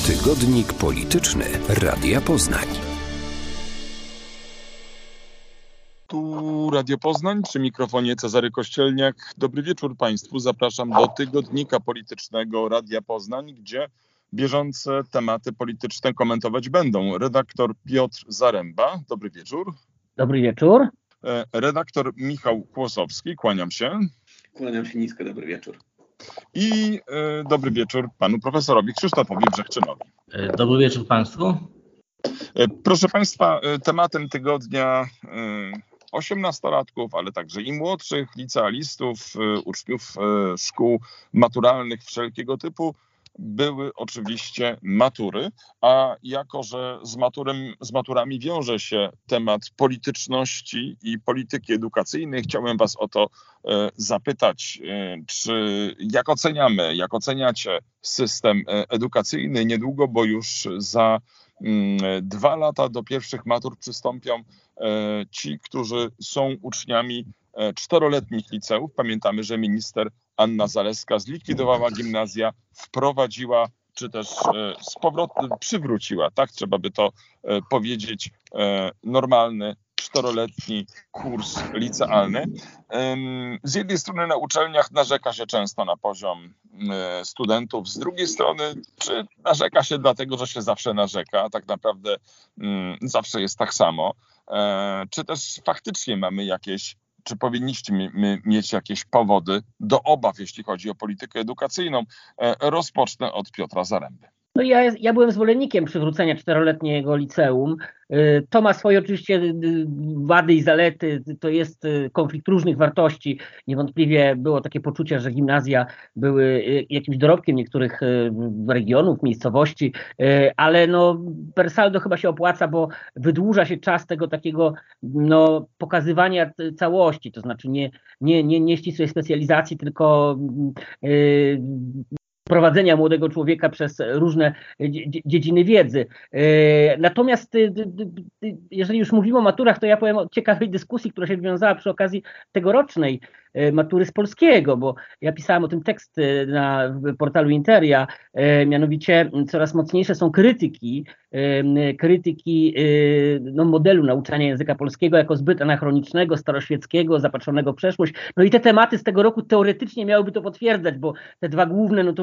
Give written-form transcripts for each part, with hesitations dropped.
Tygodnik Polityczny Radia Poznań. Tu Radio Poznań, przy mikrofonie Cezary Kościelniak. Dobry wieczór Państwu. Zapraszam do Tygodnika Politycznego Radia Poznań, gdzie bieżące tematy polityczne komentować będą redaktor Piotr Zaręba. Dobry wieczór. Dobry wieczór. Redaktor Michał Kłosowski. Kłaniam się. Kłaniam się nisko. Dobry wieczór. I dobry wieczór panu profesorowi Krzysztofowi Brzechczynowi. Dobry wieczór Państwu. Proszę Państwa, tematem tygodnia 18-latków, ale także i młodszych, licealistów, uczniów szkół maturalnych wszelkiego typu były oczywiście matury, a jako że z maturami wiąże się temat polityczności i polityki edukacyjnej, chciałem Was o to zapytać, jak oceniacie system edukacyjny niedługo, bo już za 2 lata do pierwszych matur przystąpią ci, którzy są uczniami 4-letnich liceów. Pamiętamy, że minister Anna Zalewska zlikwidowała gimnazja, wprowadziła, czy też z powrotem przywróciła, tak trzeba by to powiedzieć, normalny 4-letni kurs licealny. Z jednej strony na uczelniach narzeka się często na poziom studentów, z drugiej strony czy narzeka się dlatego, że się zawsze narzeka, tak naprawdę zawsze jest tak samo, czy też faktycznie mamy jakieś, czy powinniśmy mieć jakieś powody do obaw, jeśli chodzi o politykę edukacyjną. Rozpocznę od Piotra Zaręby. No ja byłem zwolennikiem przywrócenia 4-letniego liceum. To ma swoje oczywiście wady i zalety, to jest konflikt różnych wartości. Niewątpliwie było takie poczucie, że gimnazja były jakimś dorobkiem niektórych regionów, miejscowości, ale no per saldo chyba się opłaca, bo wydłuża się czas tego takiego pokazywania całości, to znaczy nie ścisłej specjalizacji, tylko prowadzenia młodego człowieka przez różne dziedziny wiedzy. Natomiast jeżeli już mówimy o maturach, to ja powiem o ciekawej dyskusji, która się wiązała przy okazji tegorocznej matury z polskiego, bo ja pisałem o tym tekst na portalu Interia, mianowicie coraz mocniejsze są krytyki modelu nauczania języka polskiego jako zbyt anachronicznego, staroświeckiego, zapatrzonego w przeszłość. No i te tematy z tego roku teoretycznie miałyby to potwierdzać, bo te dwa główne,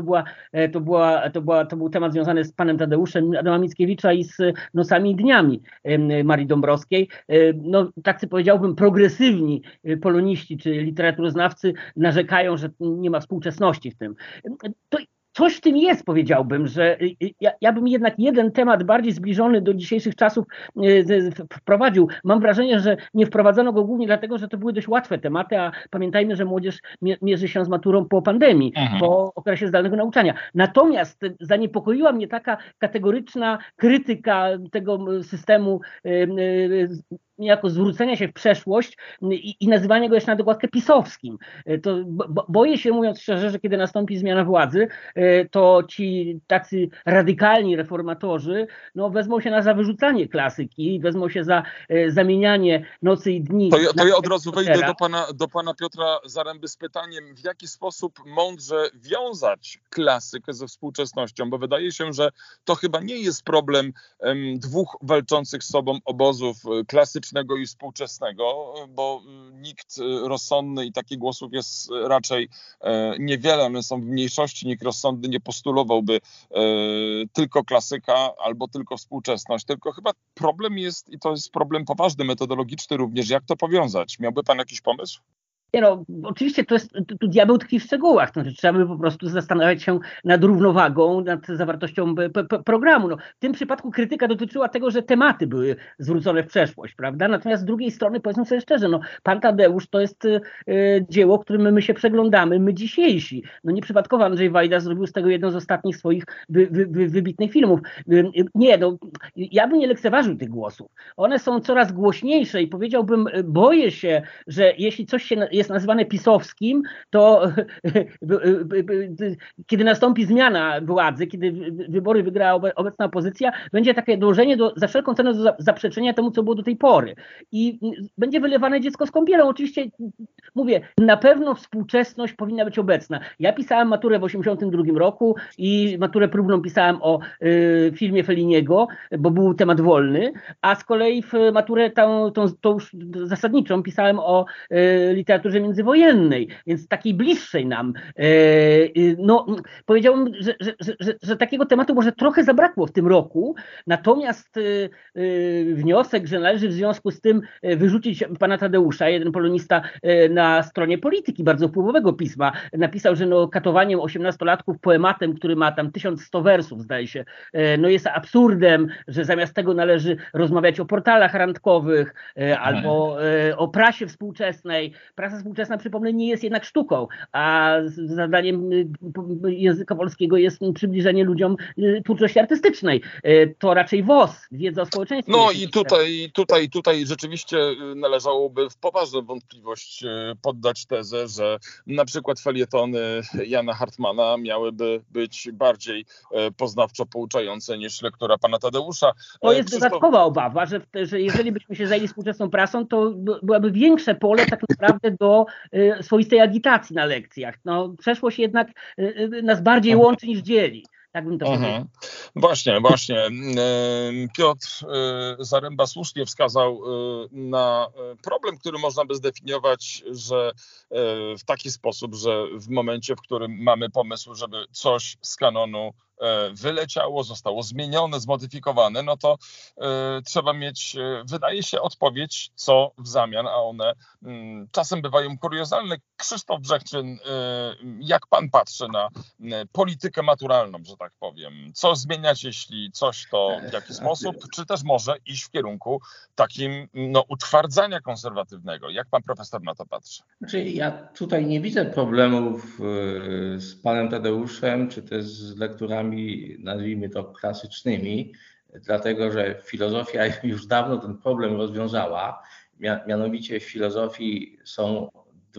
to był temat związany z panem Tadeuszem Adama Mickiewicza i z Nosami i dniami Marii Dąbrowskiej. No, tacy powiedziałbym progresywni poloniści czy literaturoznawcy narzekają, że nie ma współczesności w tym. Coś w tym jest, powiedziałbym, że ja bym jednak jeden temat bardziej zbliżony do dzisiejszych czasów wprowadził. Mam wrażenie, że nie wprowadzono go głównie dlatego, że to były dość łatwe tematy, a pamiętajmy, że młodzież mierzy się z maturą po pandemii, po okresie zdalnego nauczania. Natomiast zaniepokoiła mnie taka kategoryczna krytyka tego systemu, niejako zwrócenia się w przeszłość i nazywanie go jeszcze na dokładkę pisowskim. To boję się, mówiąc szczerze, że kiedy nastąpi zmiana władzy, to ci tacy radykalni reformatorzy wezmą się za wyrzucanie klasyki, wezmą się za zamienianie nocy i dni. To ja od razu wejdę do pana Piotra Zaręby z pytaniem, w jaki sposób mądrze wiązać klasykę ze współczesnością, bo wydaje się, że to chyba nie jest problem dwóch walczących z sobą obozów klasycznego i współczesnego, bo nikt rozsądny, i takich głosów jest raczej niewiele, one są w mniejszości, nikt rozsądny nie postulowałby tylko klasyka albo tylko współczesność, tylko chyba problem jest, i to jest problem poważny, metodologiczny również, jak to powiązać? Miałby pan jakiś pomysł? Oczywiście tu diabeł tkwi w szczegółach, to znaczy trzeba by po prostu zastanawiać się nad równowagą, nad zawartością programu. W tym przypadku krytyka dotyczyła tego, że tematy były zwrócone w przeszłość, prawda? Natomiast z drugiej strony, powiedzmy sobie szczerze, pan Tadeusz to jest dzieło, którym my się przeglądamy, my dzisiejsi. Nieprzypadkowo Andrzej Wajda zrobił z tego jedno z ostatnich swoich wybitnych filmów. Ja bym nie lekceważył tych głosów. One są coraz głośniejsze i powiedziałbym, boję się, że jeśli jest nazywane pisowskim, to kiedy nastąpi zmiana władzy, kiedy wybory wygrała obecna opozycja, będzie takie dążenie za wszelką cenę do zaprzeczenia temu, co było do tej pory. I będzie wylewane dziecko z kąpielą. Oczywiście, mówię, na pewno współczesność powinna być obecna. Ja pisałem maturę w 1982 roku i maturę próbną pisałem o filmie Felliniego, bo był temat wolny, a z kolei w maturę tą już zasadniczą pisałem o literaturze międzywojennej, więc takiej bliższej nam. No, powiedziałbym, że takiego tematu może trochę zabrakło w tym roku, natomiast wniosek, że należy w związku z tym wyrzucić pana Tadeusza, jeden polonista na stronie Polityki, bardzo wpływowego pisma, napisał, że no, katowaniem 18-latków poematem, który ma tam 1100 wersów, zdaje się, no jest absurdem, że zamiast tego należy rozmawiać o portalach randkowych albo o prasie współczesnej. Prasa współczesna, przypomnę, nie jest jednak sztuką, a zadaniem języka polskiego jest przybliżenie ludziom twórczości artystycznej. To raczej WOS, wiedza o społeczeństwie. No i tutaj rzeczywiście należałoby w poważną wątpliwość poddać tezę, że na przykład felietony Jana Hartmana miałyby być bardziej poznawczo pouczające niż lektura pana Tadeusza. To jest dodatkowa obawa, że jeżeli byśmy się zajęli współczesną prasą, to byłaby większe pole tak naprawdę do swoistej agitacji na lekcjach. No, przeszłość jednak nas bardziej łączy niż dzieli. Tak bym to powiedział. Właśnie. Piotr Zaremba słusznie wskazał na problem, który można by zdefiniować, że w taki sposób, że w momencie, w którym mamy pomysł, żeby coś z kanonu wyleciało, zostało zmienione, zmodyfikowane, no to trzeba mieć, wydaje się, odpowiedź, co w zamian, a one czasem bywają kuriozalne. Krzysztof Brzechczyn, jak pan patrzy na politykę maturalną, że tak powiem? Co zmieniać, jeśli coś, to w jaki sposób? Czy też może iść w kierunku takim utwardzania konserwatywnego? Jak pan profesor na to patrzy? Znaczy, ja tutaj nie widzę problemów z panem Tadeuszem, czy też z lekturami, nazwijmy to klasycznymi, dlatego że filozofia już dawno ten problem rozwiązała. Mianowicie w filozofii są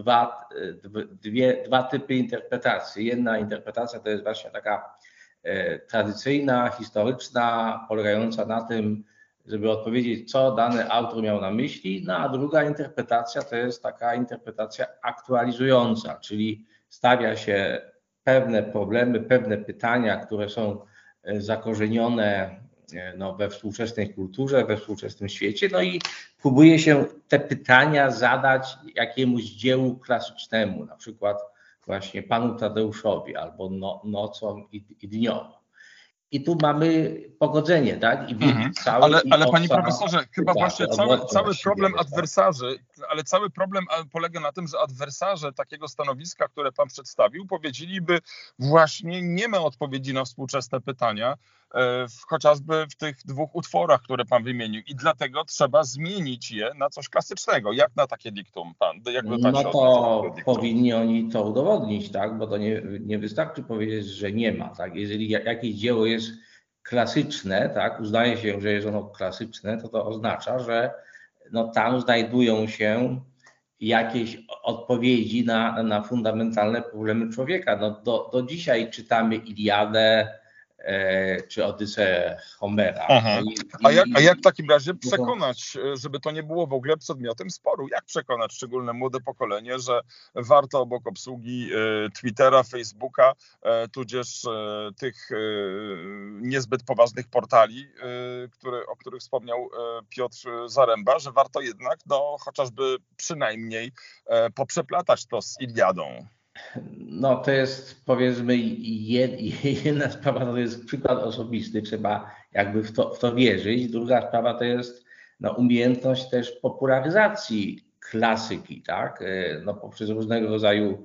dwa typy interpretacji. Jedna interpretacja to jest właśnie taka tradycyjna, historyczna, polegająca na tym, żeby odpowiedzieć, co dany autor miał na myśli, no a druga interpretacja to jest taka interpretacja aktualizująca, czyli stawia się pewne problemy, pewne pytania, które są zakorzenione we współczesnej kulturze, we współczesnym świecie, no i próbuje się te pytania zadać jakiemuś dziełu klasycznemu, na przykład właśnie panu Tadeuszowi albo Nocą i Dniom. I tu mamy pogodzenie, tak? Ale panie profesorze, chyba właśnie cały problem adwersarzy, ale cały problem polega na tym, że adwersarze takiego stanowiska, które pan przedstawił, powiedzieliby właśnie nie ma odpowiedzi na współczesne pytania, chociażby w tych dwóch utworach, które pan wymienił, i dlatego trzeba zmienić je na coś klasycznego. Jak na takie diktum pan? No to powinni oni to udowodnić, tak? Bo to nie wystarczy powiedzieć, że nie ma, tak? Jeżeli jakieś dzieło jest klasyczne, tak, uznaje się, że jest ono klasyczne, to oznacza, że tam znajdują się jakieś odpowiedzi na fundamentalne problemy człowieka. Do dzisiaj czytamy Iliadę czy Odyseę Homera. A jak w takim razie przekonać, żeby to nie było w ogóle przedmiotem sporu? Jak przekonać szczególne młode pokolenie, że warto obok obsługi Twittera, Facebooka, tudzież tych niezbyt poważnych portali, o których wspomniał Piotr Zaremba, że warto jednak chociażby przynajmniej poprzeplatać to z Iliadą? No to jest, powiedzmy, jedna sprawa, to jest przykład osobisty, trzeba jakby w to wierzyć. Druga sprawa to jest umiejętność też popularyzacji klasyki, tak? Poprzez różnego rodzaju,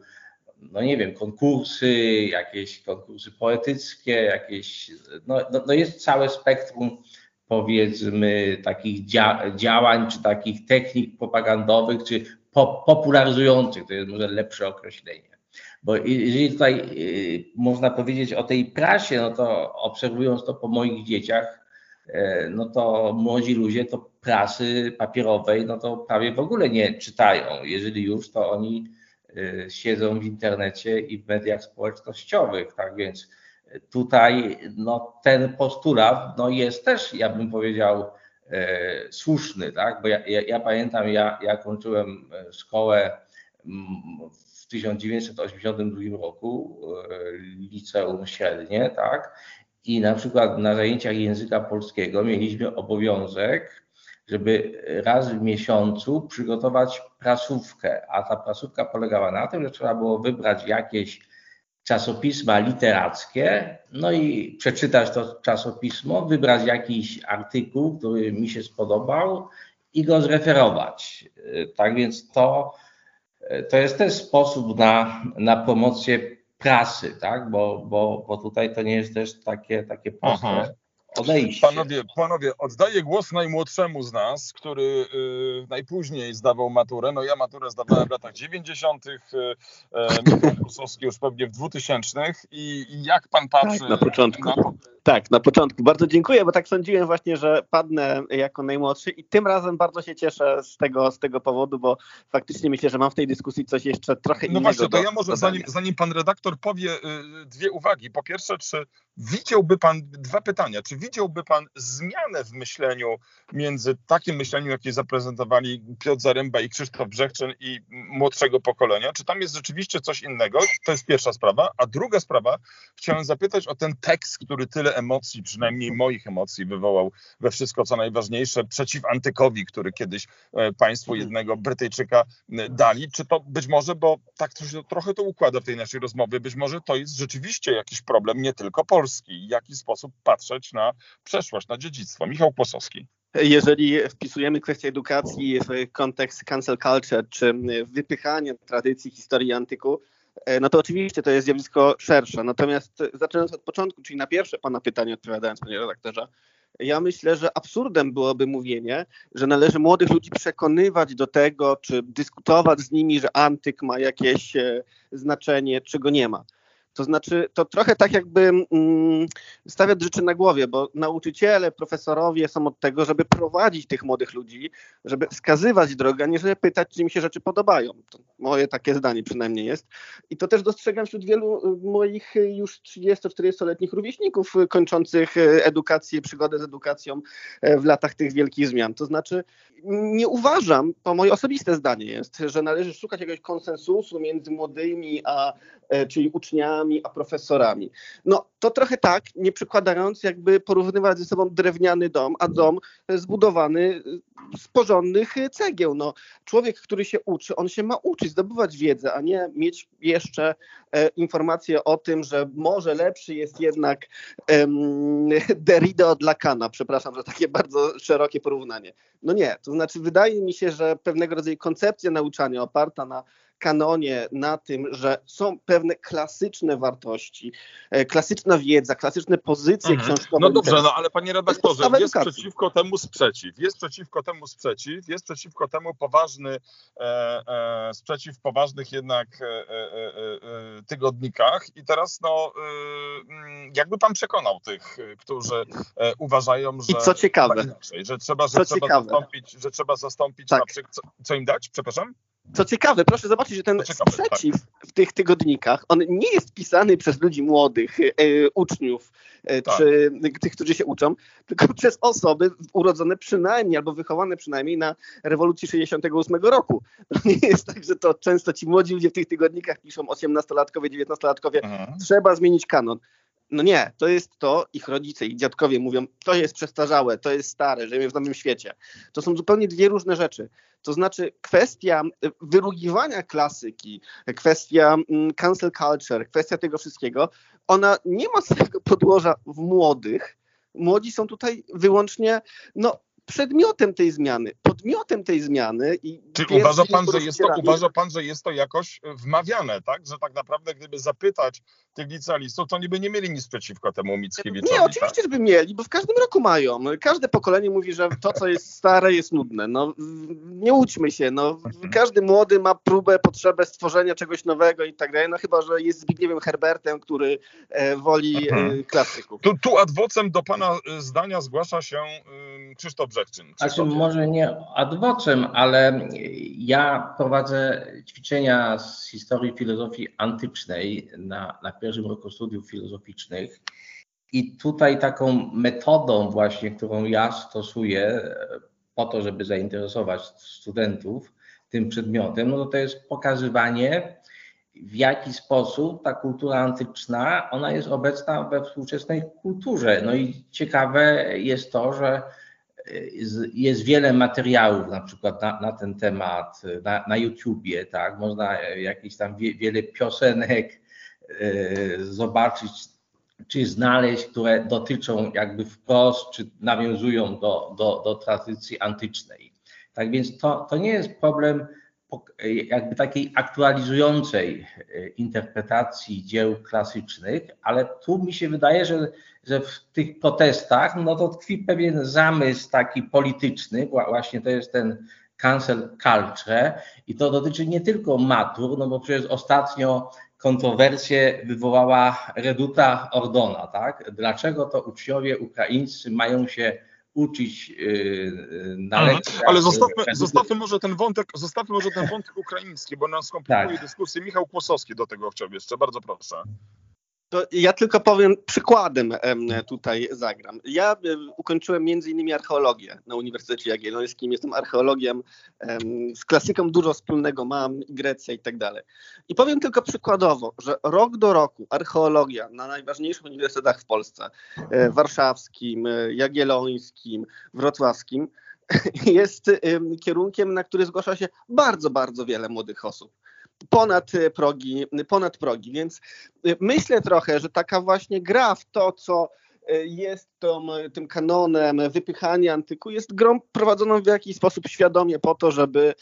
konkursy, jakieś konkursy poetyckie, jakieś, jest całe spektrum, powiedzmy, takich działań, czy takich technik propagandowych, czy popularyzujących, to jest może lepsze określenie. Bo jeżeli tutaj można powiedzieć o tej prasie, to obserwując to po moich dzieciach, no to młodzi ludzie to prasy papierowej no to prawie w ogóle nie czytają. Jeżeli już, to oni siedzą w internecie i w mediach społecznościowych, tak więc tutaj no, ten postulat no, jest też, ja bym powiedział, słuszny, tak? Bo ja pamiętam, ja kończyłem szkołę w 1982 roku, liceum średnie, tak? I na przykład na zajęciach języka polskiego mieliśmy obowiązek, żeby raz w miesiącu przygotować prasówkę, a ta prasówka polegała na tym, że trzeba było wybrać jakieś czasopisma literackie, no i przeczytać to czasopismo, wybrać jakiś artykuł, który mi się spodobał i go zreferować. Tak więc to jest też sposób na promocję prasy, tak? Bo tutaj to nie jest też takie proste odejście. Panowie, oddaję głos najmłodszemu z nas, który najpóźniej zdawał maturę. No ja maturę zdawałem w latach 90., Michał Kłosowski już pewnie w 2000. I jak pan patrzy? Tak, na początku. Tak, na początku. Bardzo dziękuję, bo tak sądziłem właśnie, że padnę jako najmłodszy i tym razem bardzo się cieszę z tego powodu, bo faktycznie myślę, że mam w tej dyskusji coś jeszcze trochę innego. No właśnie, to ja może zanim pan redaktor powie dwie uwagi. Po pierwsze, czy widziałby pan, dwa pytania, czy widziałby pan zmianę w myśleniu między takim myśleniem, jakie zaprezentowali Piotr Zaręba i Krzysztof Brzechczyn i młodszego pokolenia? Czy tam jest rzeczywiście coś innego? To jest pierwsza sprawa. A druga sprawa, chciałem zapytać o ten tekst, który tyle emocji, przynajmniej moich emocji wywołał we Wszystko co najważniejsze przeciw Antykowi, który kiedyś państwu jednego Brytyjczyka dali. Czy to być może, bo tak trochę to układa w tej naszej rozmowie, być może to jest rzeczywiście jakiś problem nie tylko polski. W jaki sposób patrzeć na przeszłość, na dziedzictwo? Michał Kłosowski. Jeżeli wpisujemy kwestię edukacji w kontekst cancel culture, czy wypychania tradycji, historii antyku, no to oczywiście to jest zjawisko szersze. Natomiast zaczynając od początku, czyli na pierwsze pana pytanie odpowiadając, panie redaktorze, ja myślę, że absurdem byłoby mówienie, że należy młodych ludzi przekonywać do tego, czy dyskutować z nimi, że antyk ma jakieś znaczenie, czy go nie ma. To znaczy, to trochę tak jakby stawiać rzeczy na głowie, bo nauczyciele, profesorowie są od tego, żeby prowadzić tych młodych ludzi, żeby wskazywać drogę, a nie żeby pytać, czy im się rzeczy podobają. To moje takie zdanie przynajmniej jest. I to też dostrzegam wśród wielu moich już 30-40-letnich rówieśników kończących edukację, przygodę z edukacją w latach tych wielkich zmian. To znaczy, nie uważam, to moje osobiste zdanie jest, że należy szukać jakiegoś konsensusu między młodymi, czyli uczniami, a profesorami. No to trochę tak, nie przykładając, jakby porównywać ze sobą drewniany dom, a dom zbudowany z porządnych cegieł. No, człowiek, który się uczy, on się ma uczyć, zdobywać wiedzę, a nie mieć jeszcze informacje o tym, że może lepszy jest jednak Derrida od Lacana. Przepraszam za takie bardzo szerokie porównanie. No nie, to znaczy wydaje mi się, że pewnego rodzaju koncepcja nauczania oparta na kanonie, na tym, że są pewne klasyczne wartości, klasyczna wiedza, klasyczne pozycje książkowe. No dobrze, no ale panie redaktorze, jest przeciwko temu sprzeciw, jest przeciwko temu poważny sprzeciw w poważnych jednak tygodnikach i teraz no jakby pan przekonał tych, którzy uważają, że i co ciekawe, inaczej, że trzeba zastąpić tak. na przykład, co im dać, przepraszam? Co ciekawe, proszę zobaczyć, że ten sprzeciw w tych tygodnikach, on nie jest pisany przez ludzi młodych, uczniów, czy tych, którzy się uczą, tylko przez osoby urodzone przynajmniej, albo wychowane przynajmniej na rewolucji 68 roku. To nie jest tak, że to często ci młodzi ludzie w tych tygodnikach piszą 18-latkowie, 19-latkowie, trzeba zmienić kanon. No nie, to jest to, ich rodzice, ich dziadkowie mówią, to jest przestarzałe, to jest stare, żyjemy w nowym świecie. To są zupełnie dwie różne rzeczy. To znaczy kwestia wyrugiwania klasyki, kwestia cancel culture, kwestia tego wszystkiego, ona nie ma swojego podłoża w młodych. Młodzi są tutaj wyłącznie przedmiotem tej zmiany, podmiotem tej zmiany. Czy uważa pan, że jest to jakoś wmawiane, tak? Że tak naprawdę gdyby zapytać tych licealistów, to niby nie mieli nic przeciwko temu Mickiewiczowi. Nie, oczywiście, żeby mieli, bo w każdym roku mają. Każde pokolenie mówi, że to, co jest stare, jest nudne. No, nie łudźmy się. No, każdy młody ma potrzebę stworzenia czegoś nowego i tak dalej. No chyba, że jest Zbigniewem Herbertem, który woli klasyków. Tu ad vocem do pana zdania zgłasza się Krzysztof Brzechczyn. Znaczy, może nie ad vocem, ale ja prowadzę ćwiczenia z historii filozofii antycznej na pierwszym roku studiów filozoficznych i tutaj taką metodą właśnie, którą ja stosuję po to, żeby zainteresować studentów tym przedmiotem, no to jest pokazywanie, w jaki sposób ta kultura antyczna, ona jest obecna we współczesnej kulturze. No i ciekawe jest to, że jest wiele materiałów na przykład na ten temat na YouTubie, tak? Można jakieś tam wiele piosenek zobaczyć czy znaleźć, które dotyczą jakby wprost, czy nawiązują do tradycji antycznej. Tak więc to nie jest problem jakby takiej aktualizującej interpretacji dzieł klasycznych, ale tu mi się wydaje, że w tych protestach no to tkwi pewien zamysł taki polityczny, właśnie to jest ten cancel culture i to dotyczy nie tylko matur, no bo przecież ostatnio kontrowersję wywołała reduta Ordona, tak? Dlaczego to uczniowie ukraińscy mają się uczyć na lekcjach. Ale zostawmy może ten wątek ukraiński, bo nam skomplikuje dyskusję. Michał Kłosowski do tego chciał jeszcze. Bardzo proszę. To ja tylko powiem, przykładem tutaj zagram. Ja ukończyłem między innymi archeologię na Uniwersytecie Jagiellońskim. Jestem archeologiem, z klasyką dużo wspólnego mam, Grecja i tak dalej. I powiem tylko przykładowo, że rok do roku archeologia na najważniejszych uniwersytetach w Polsce, warszawskim, jagiellońskim, wrocławskim, jest kierunkiem, na który zgłasza się bardzo, bardzo wiele młodych osób. Ponad progi, więc myślę trochę, że taka właśnie gra w to, co jest tym kanonem wypychania antyku, jest grą prowadzoną w jakiś sposób świadomie po to,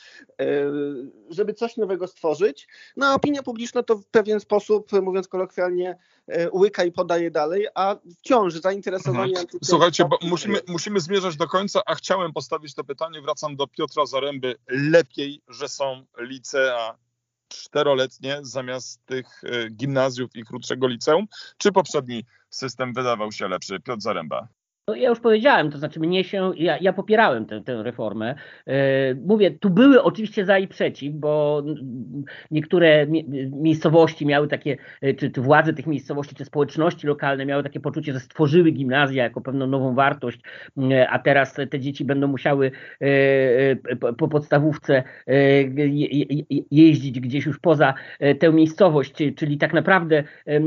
żeby coś nowego stworzyć. No a opinia publiczna to w pewien sposób, mówiąc kolokwialnie, łyka i podaje dalej, a wciąż zainteresowanie antyką... Słuchajcie, bo musimy zmierzać do końca, a chciałem postawić to pytanie, wracam do Piotra Zaręby. Lepiej, że są licea 4-letnie zamiast tych gimnazjów i krótszego liceum, czy poprzedni system wydawał się lepszy? Piotr Zaręba. No ja już powiedziałem, to znaczy ja popierałem tę reformę. Mówię, tu były oczywiście za i przeciw, bo niektóre miejscowości miały takie, czy władze tych miejscowości, czy społeczności lokalne miały takie poczucie, że stworzyły gimnazja jako pewną nową wartość, a teraz te dzieci będą musiały po podstawówce jeździć gdzieś już poza tę miejscowość, czyli tak naprawdę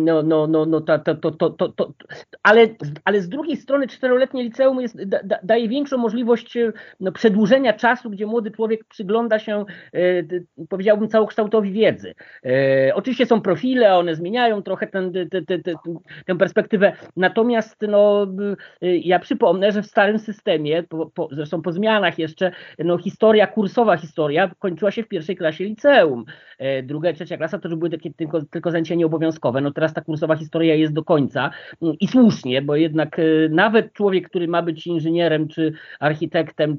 ale z drugiej strony 4-letnie liceum daje większą możliwość przedłużenia czasu, gdzie młody człowiek przygląda się, powiedziałbym, całokształtowi wiedzy. Oczywiście są profile, one zmieniają trochę tę perspektywę, natomiast ja przypomnę, że w starym systemie, zresztą po zmianach jeszcze, kursowa historia kończyła się w pierwszej klasie liceum. Druga i trzecia klasa to już były takie tylko zajęcia nieobowiązkowe. No teraz ta kursowa historia jest do końca i słusznie, bo jednak nawet człowiek, który ma być inżynierem, czy architektem,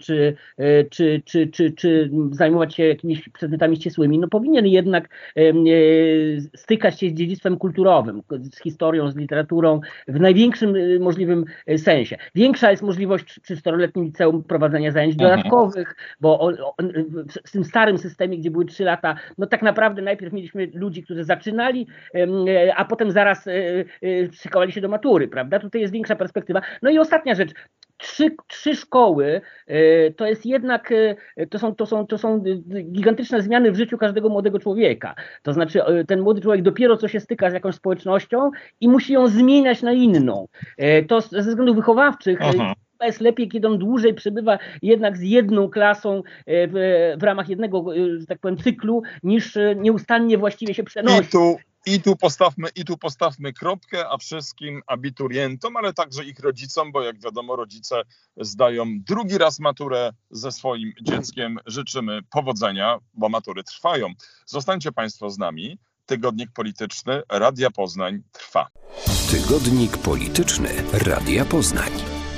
czy zajmować się jakimiś przedmiotami ścisłymi, powinien jednak stykać się z dziedzictwem kulturowym, z historią, z literaturą w największym możliwym sensie. Większa jest możliwość przy 4-letnim liceum prowadzenia zajęć dodatkowych, bo w tym starym systemie, gdzie były 3 lata, tak naprawdę najpierw mieliśmy ludzi, którzy zaczynali, a potem zaraz szykowali się do matury, prawda? Tutaj jest większa perspektywa. No i ostatnia rzecz. Trzy szkoły to jest jednak, to są gigantyczne zmiany w życiu każdego młodego człowieka. To znaczy ten młody człowiek dopiero co się styka z jakąś społecznością i musi ją zmieniać na inną. To ze względów wychowawczych jest lepiej, kiedy on dłużej przebywa jednak z jedną klasą w ramach jednego, że tak powiem, cyklu, niż nieustannie właściwie się przenosi. I tu postawmy kropkę, a wszystkim abiturientom, ale także ich rodzicom, bo jak wiadomo, rodzice zdają drugi raz maturę ze swoim dzieckiem. Życzymy powodzenia, bo matury trwają. Zostańcie Państwo z nami. Tygodnik Polityczny Radia Poznań trwa. Tygodnik Polityczny Radia Poznań.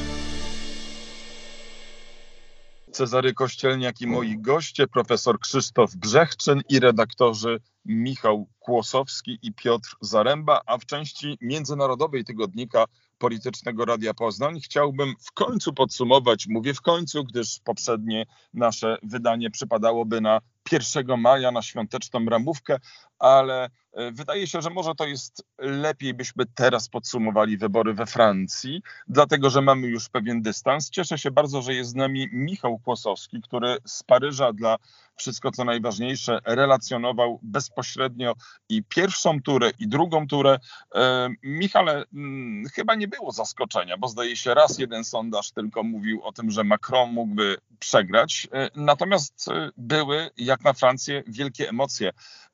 Cezary Kościelniak i moi goście, profesor Krzysztof Brzechczyn i redaktorzy Michał Kłosowski i Piotr Zaręba, a w części międzynarodowej Tygodnika Politycznego Radia Poznań chciałbym w końcu podsumować, mówię w końcu, gdyż poprzednie nasze wydanie przypadałoby na 1 maja, na świąteczną ramówkę, ale wydaje się, że może to jest lepiej, byśmy teraz podsumowali wybory we Francji, dlatego że mamy już pewien dystans. Cieszę się bardzo, że jest z nami Michał Kłosowski, który z Paryża dla Wszystko co najważniejsze relacjonował bezpośrednio i pierwszą turę, i drugą turę. Michale, chyba nie było zaskoczenia, bo zdaje się raz jeden sondaż tylko mówił o tym, że Macron mógłby przegrać. Natomiast były, jak na Francję, wielkie emocje.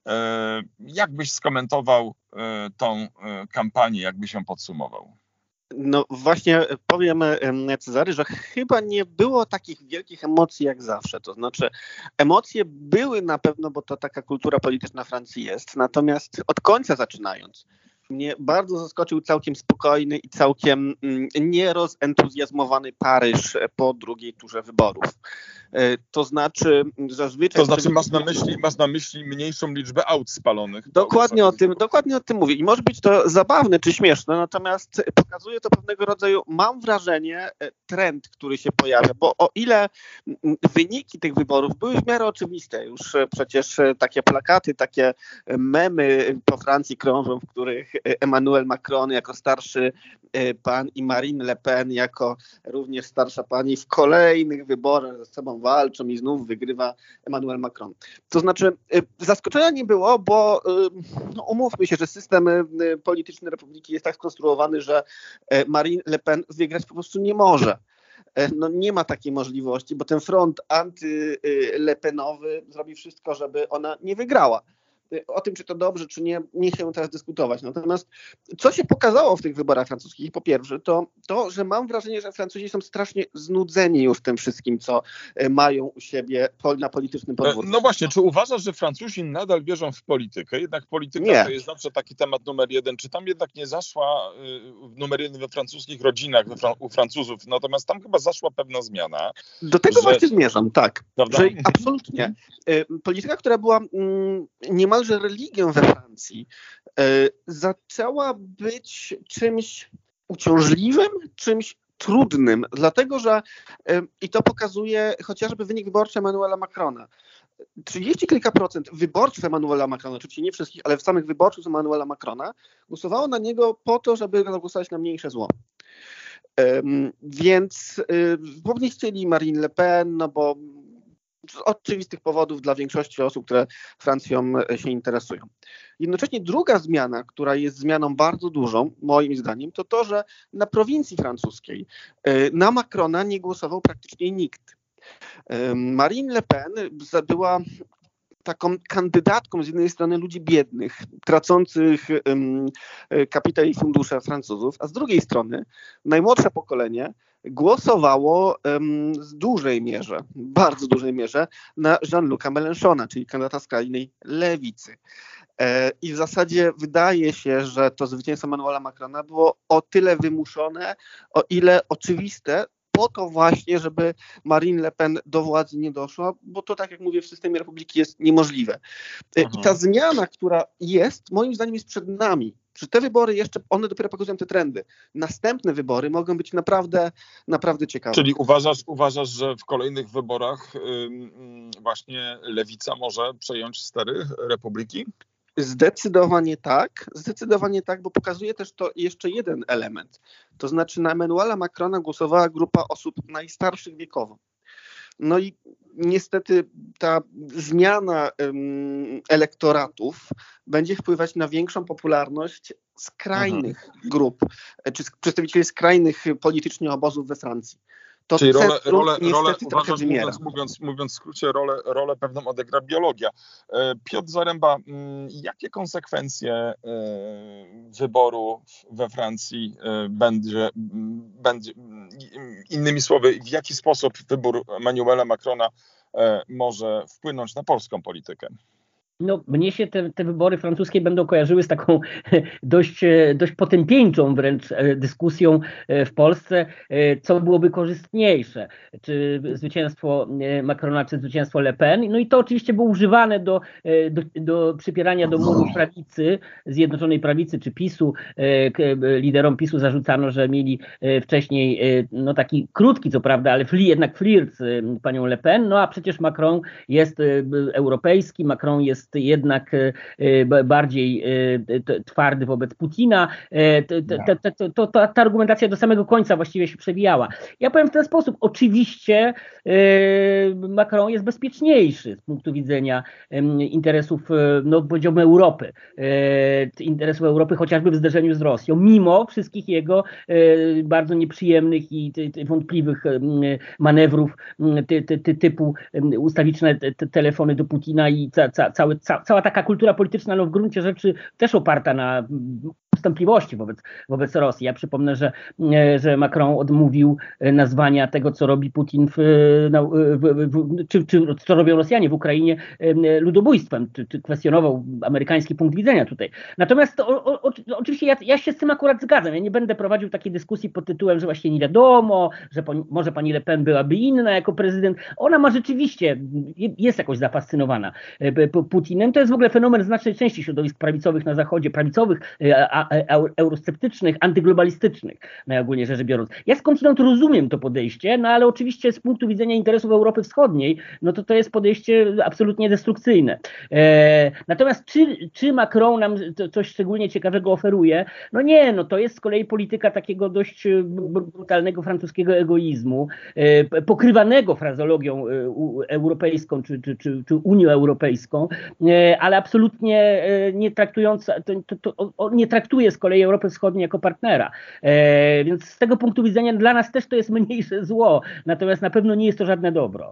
Jak byś skomentował tą kampanię, jak byś ją podsumował? No właśnie powiem, Cezary, że chyba nie było takich wielkich emocji jak zawsze. To znaczy emocje były na pewno, bo to taka kultura polityczna Francji jest. Natomiast od końca zaczynając, mnie bardzo zaskoczył całkiem spokojny i całkiem nierozentuzjazmowany Paryż po drugiej turze wyborów. To znaczy zazwyczaj... To znaczy masz na myśli mniejszą liczbę aut spalonych. Dokładnie o tym mówię. I może być to zabawne czy śmieszne, natomiast pokazuje to pewnego rodzaju, mam wrażenie, trend, który się pojawia, bo o ile wyniki tych wyborów były w miarę oczywiste, już przecież takie plakaty, takie memy po Francji krążą, w których Emmanuel Macron jako starszy pan i Marine Le Pen jako również starsza pani w kolejnych wyborach ze sobą walczą i znów wygrywa Emmanuel Macron. To znaczy zaskoczenia nie było, bo umówmy się, że system polityczny Republiki jest tak skonstruowany, że Marine Le Pen wygrać po prostu nie może. No nie ma takiej możliwości, bo ten front anty-Le-Penowy zrobi wszystko, żeby ona nie wygrała. O tym, czy to dobrze, czy nie, nie chcę teraz dyskutować. Natomiast co się pokazało w tych wyborach francuskich, po pierwsze, to, że mam wrażenie, że Francuzi są strasznie znudzeni już tym wszystkim, co mają u siebie na politycznym podwórku. No właśnie, czy uważasz, że Francuzi nadal wierzą w politykę? Jednak polityka to jest zawsze taki temat numer jeden. Czy tam jednak nie zaszła numer jeden we francuskich rodzinach, u Francuzów? Natomiast tam chyba zaszła pewna zmiana. Do tego właśnie zmierzam, tak. Prawda? Że absolutnie. Polityka, która była niemalże religią we Francji, zaczęła być czymś uciążliwym, czymś trudnym, dlatego że, i to pokazuje chociażby wynik wyborczy Emmanuela Macrona, 30 kilka procent wyborców Emmanuela Macrona, oczywiście nie wszystkich, ale w samych wyborców Emmanuela Macrona głosowało na niego po to, żeby zagłosować na mniejsze zło. Więc nie chcieli Marine Le Pen, no bo z oczywistych powodów dla większości osób, które Francją się interesują. Jednocześnie druga zmiana, która jest zmianą bardzo dużą, moim zdaniem, to to, że na prowincji francuskiej na Macrona nie głosował praktycznie nikt. Marine Le Pen była taką kandydatką z jednej strony ludzi biednych, tracących kapitał i fundusze Francuzów, a z drugiej strony najmłodsze pokolenie głosowało w dużej mierze, bardzo dużej mierze na Jean-Luca Mélenchona, czyli kandydata skrajnej lewicy. I w zasadzie wydaje się, że to zwycięstwo Emmanuela Macrona było o tyle wymuszone, o ile oczywiste, po to właśnie, żeby Marine Le Pen do władzy nie doszła, bo to, tak jak mówię, w systemie Republiki jest niemożliwe. I ta zmiana, która jest, moim zdaniem jest przed nami. Że te wybory jeszcze, one dopiero pokazują te trendy. Następne wybory mogą być naprawdę, naprawdę ciekawe. Czyli uważasz, że w kolejnych wyborach właśnie lewica może przejąć stery Republiki? Zdecydowanie tak, bo pokazuje też to jeszcze jeden element. To znaczy na Emmanuela Macrona głosowała grupa osób najstarszych wiekowo. No i niestety ta zmiana elektoratów będzie wpływać na większą popularność skrajnych grup, czy przedstawicieli skrajnych politycznie obozów we Francji. to czyli centrum rolę niestety trochę uważasz, wymiera. mówiąc w skrócie, rolę pewną odegra biologia. Piotr Zaręba, jakie konsekwencje wyboru we Francji będzie, innymi słowy, w jaki sposób wybór Emmanuela Macrona może wpłynąć na polską politykę? No, mnie się te wybory francuskie będą kojarzyły z taką dość potępieńczą wręcz dyskusją w Polsce, co byłoby korzystniejsze, czy zwycięstwo Macrona, czy zwycięstwo Le Pen. No i to oczywiście było używane do przypierania do muru prawicy, Zjednoczonej Prawicy czy PiS-u. Liderom PiS-u zarzucano, że mieli wcześniej no taki krótki, co prawda, ale jednak flirt z panią Le Pen. No a przecież Macron jest europejski, Macron jest jednak bardziej twardy wobec Putina. Ta argumentacja do samego końca właściwie się przewijała. Ja powiem w ten sposób. Oczywiście Macron jest bezpieczniejszy z punktu widzenia interesów, no powiedziałbym, Europy. Interesów Europy chociażby w zderzeniu z Rosją, mimo wszystkich jego bardzo nieprzyjemnych i wątpliwych manewrów typu ustawiczne telefony do Putina i cała taka kultura polityczna, no w gruncie rzeczy też oparta na ustępliwości wobec Rosji. Ja przypomnę, że Macron odmówił nazwania tego, co robi Putin czy co robią Rosjanie w Ukrainie ludobójstwem, czy kwestionował amerykański punkt widzenia tutaj. Natomiast oczywiście ja się z tym akurat zgadzam. Ja nie będę prowadził takiej dyskusji pod tytułem, że właśnie nie wiadomo, że może pani Le Pen byłaby inna jako prezydent. Ona ma rzeczywiście, jest jakoś zafascynowana Putinem. To jest w ogóle fenomen znacznej części środowisk prawicowych na Zachodzie, prawicowych, eurosceptycznych, antyglobalistycznych, najogólniej rzecz biorąc. Ja skądinąd rozumiem to podejście, no ale oczywiście z punktu widzenia interesów Europy Wschodniej, no to jest podejście absolutnie destrukcyjne. Natomiast czy Macron nam coś szczególnie ciekawego oferuje? No nie, no to jest z kolei polityka takiego dość brutalnego francuskiego egoizmu, pokrywanego frazologią europejską czy Unią Europejską, ale absolutnie nie traktująca, nie traktuje z kolei Europy Wschodniej jako partnera. Więc z tego punktu widzenia dla nas też to jest mniejsze zło, natomiast na pewno nie jest to żadne dobro.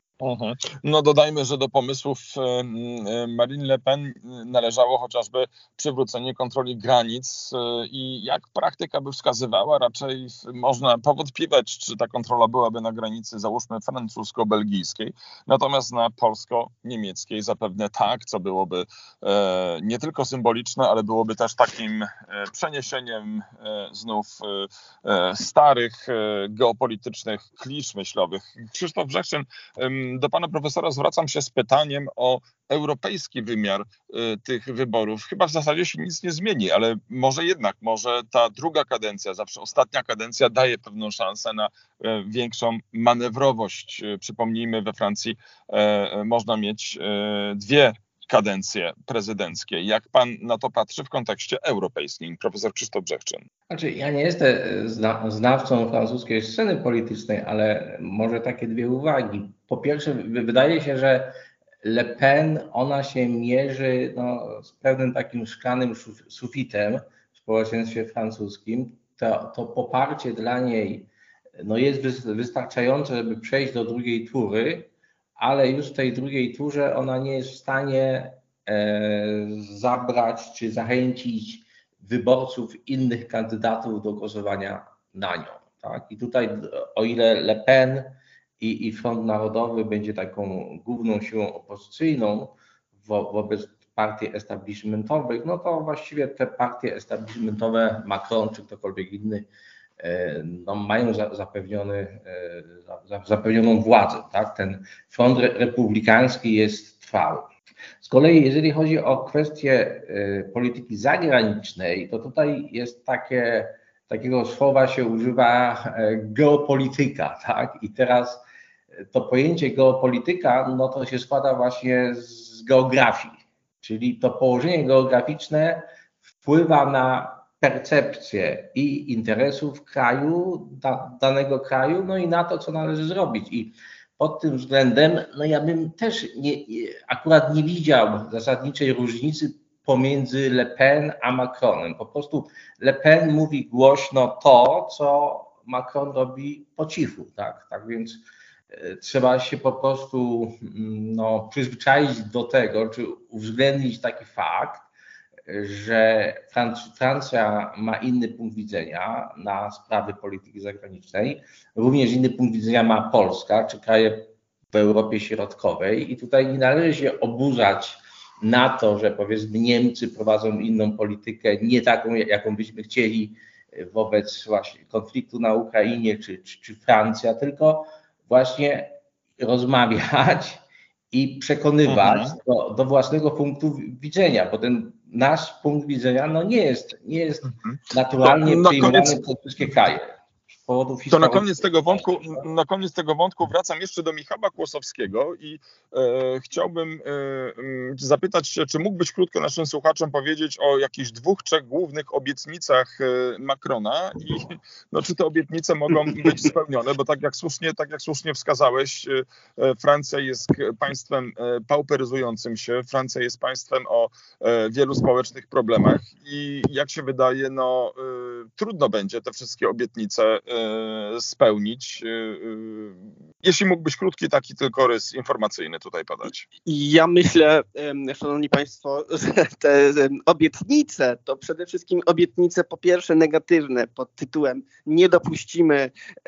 No dodajmy, że do pomysłów Marine Le Pen należało chociażby przywrócenie kontroli granic i jak praktyka by wskazywała, raczej można powątpiewać, czy ta kontrola byłaby na granicy, załóżmy, francusko-belgijskiej, natomiast na polsko-niemieckiej zapewne tak, co byłoby nie tylko symboliczne, ale byłoby też takim przeniesieniem znów starych geopolitycznych klicz myślowych. Krzysztof Brzechczyn, do pana profesora zwracam się z pytaniem o europejski wymiar tych wyborów. Chyba w zasadzie się nic nie zmieni, ale może ta druga kadencja, zawsze ostatnia kadencja, daje pewną szansę na większą manewrowość. Przypomnijmy, we Francji można mieć 2 kadencje prezydenckie. Jak pan na to patrzy w kontekście europejskim? Profesor Krzysztof Brzechczyn. Znaczy, ja nie jestem znawcą francuskiej sceny politycznej, ale może takie 2 uwagi. Po pierwsze, wydaje się, że Le Pen, ona się mierzy z pewnym takim szklanym sufitem w społeczeństwie francuskim. To poparcie dla niej jest wystarczające, żeby przejść do drugiej tury, ale już w tej drugiej turze ona nie jest w stanie zabrać czy zachęcić wyborców innych kandydatów do głosowania na nią. Tak? I tutaj, o ile Le Pen i Front Narodowy będzie taką główną siłą opozycyjną wobec partii establishmentowych, no to właściwie te partie establishmentowe, Macron czy ktokolwiek inny, mają zapewnioną władzę. Tak? Ten front republikański jest trwały. Z kolei jeżeli chodzi o kwestię polityki zagranicznej, to tutaj jest takiego słowa się używa geopolityka. Tak? I teraz to pojęcie geopolityka, to się składa właśnie z geografii, czyli to położenie geograficzne wpływa na percepcję i interesów kraju, danego kraju, i na to, co należy zrobić. I pod tym względem, ja bym też akurat nie widział zasadniczej różnicy pomiędzy Le Pen a Macronem. Po prostu Le Pen mówi głośno to, co Macron robi po cichu, tak? Tak więc trzeba się po prostu przyzwyczaić do tego, czy uwzględnić taki fakt, że Francja ma inny punkt widzenia na sprawy polityki zagranicznej, również inny punkt widzenia ma Polska, czy kraje w Europie Środkowej i tutaj nie należy się oburzać na to, że powiedzmy Niemcy prowadzą inną politykę, nie taką, jaką byśmy chcieli wobec właśnie konfliktu na Ukrainie, czy Francja, tylko właśnie rozmawiać i przekonywać do własnego punktu widzenia, bo ten nasz punkt widzenia nie jest naturalnie przyjmowany przez wszystkie kraje. To na koniec tego wątku wracam jeszcze do Michała Kłosowskiego i chciałbym zapytać się, czy mógłbyś krótko naszym słuchaczom powiedzieć o jakichś 2-3 głównych obietnicach Macrona i czy te obietnice mogą być spełnione, bo tak jak słusznie wskazałeś, Francja jest państwem pauperyzującym się, Francja jest państwem o wielu społecznych problemach i jak się wydaje, trudno będzie te wszystkie obietnice spełnić. Jeśli mógłbyś krótki taki tylko rys informacyjny tutaj podać. Ja myślę, szanowni państwo, że te obietnice to przede wszystkim obietnice po pierwsze negatywne pod tytułem nie dopuścimy